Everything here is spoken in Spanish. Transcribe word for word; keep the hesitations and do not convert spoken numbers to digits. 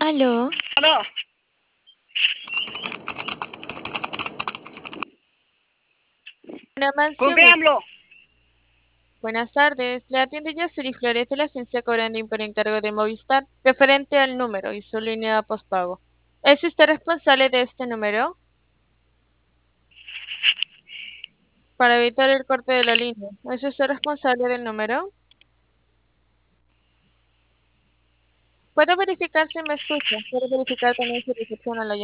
Aló, No, Ana ¿con Mancio, qué bu- hablo? buenas tardes. Le atiende Yasuri Flores de la agencia cobrando por encargo de Movistar, referente al número y su línea de postpago. ¿Es usted responsable de este número? Para evitar el corte de la línea, ¿es usted responsable del número? ¿Puedo verificar si me escucha? ¿Puedo verificar también si recepciona la llamada?